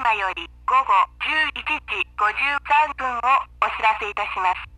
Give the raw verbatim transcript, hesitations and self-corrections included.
今よりごごじゅういちじごじゅうさんぷんをお知らせいたします。